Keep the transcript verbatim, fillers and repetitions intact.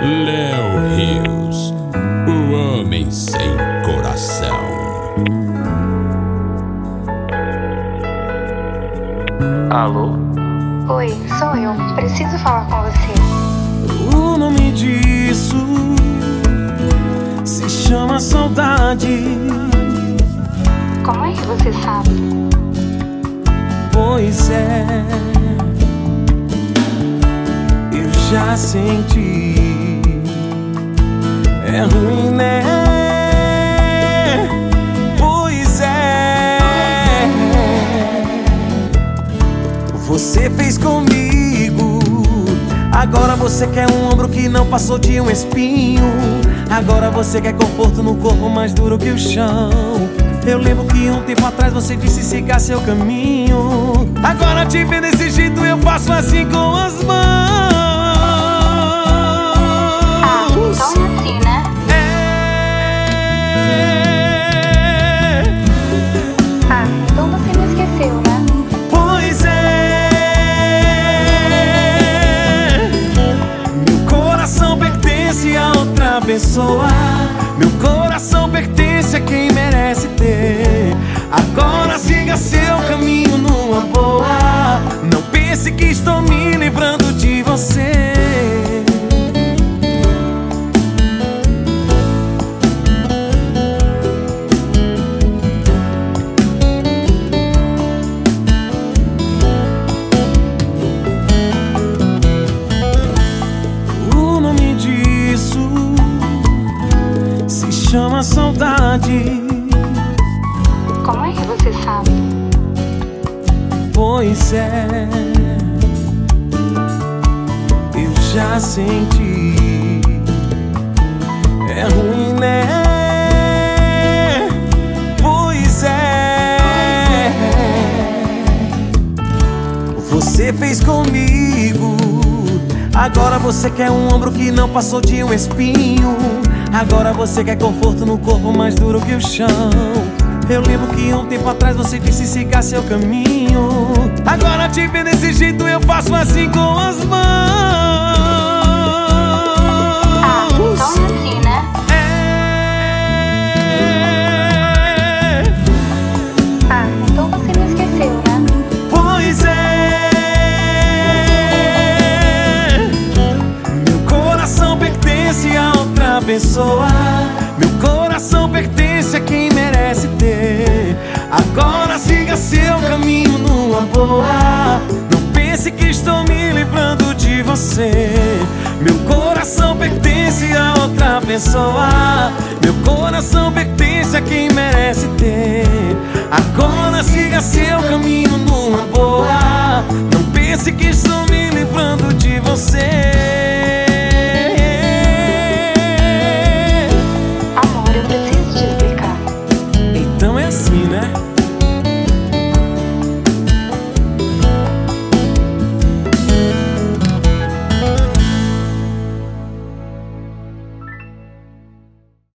Léo Rios, o homem sem coração. Alô? Oi, sou eu. Preciso falar com você. O nome disso se chama saudade. Como é que você sabe? Pois é, eu já senti. É ruim, né? Pois é, você fez comigo. Agora você quer um ombro que não passou de um espinho. Agora você quer conforto no corpo mais duro que o chão. Eu lembro que um tempo atrás você disse siga seu caminho. Agora te vendo desse jeito eu faço assim com as mãos. Ah, então é assim, né? É. Ah, então você me esqueceu, né? Pois é. Meu coração pertence a outra pessoa. Meu coração pertence a quem merece ter. Agora siga seu caminho numa boa. Não pense que estou me livrando de você. O nome disso se chama saudade. Como é que você sabe? Pois é, eu já senti. É ruim, né? Pois é, você fez comigo. Agora você quer um ombro que não passou de um espinho. Agora você quer conforto no corpo mais duro que o chão. Eu lembro que um tempo atrás você disse siga seu caminho. Agora te vendo desse jeito eu faço assim com as mãos. Ah, então é assim, né? É. Ah, então você me esqueceu, né? Pois é. Meu coração pertence a outra pessoa. Meu coração pertence a quem merece ter. Agora siga seu caminho numa boa. Não pense que estou me livrando de você. Meu coração pertence a outra pessoa. Meu coração pertence a quem merece ter. Agora siga seu caminho numa boa. Não pense que estou me livrando de você.